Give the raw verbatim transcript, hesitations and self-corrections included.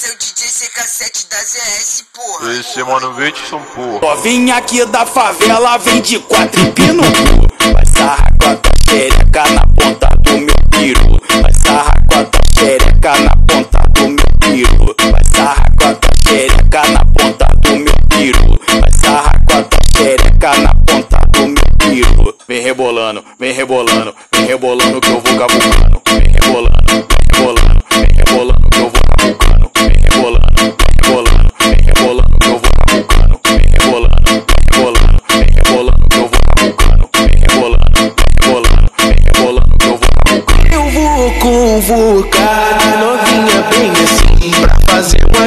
é o D J C K sete da Z S, porra. Esse mano vinte são porra. Novinha aqui da favela vem de quatro empino. Vai sarrar com a tua xereca na ponta do meu piru. Vai sarrar com a tua xereca na ponta do meu piru. Vai sarrar com a tua xereca na ponta do meu piru. Vai sarrar com a tua xereca na ponta do meu piru. Vem rebolando, vem rebolando, vem rebolando que eu vou cavucando. Vem rebolando, vem rebolando, vem rebolando que eu vou cavucando. Vem rebolando, vem rebolando, vem rebolando que eu vou cavucando. Vem rebolando, vem rebolando, vem rebolando que eu vou cavucando. Vem rebolando, vem rebolando, vem rebolando que eu vou cavucando. Eu vou convocar novinha bem assim pra fazer uma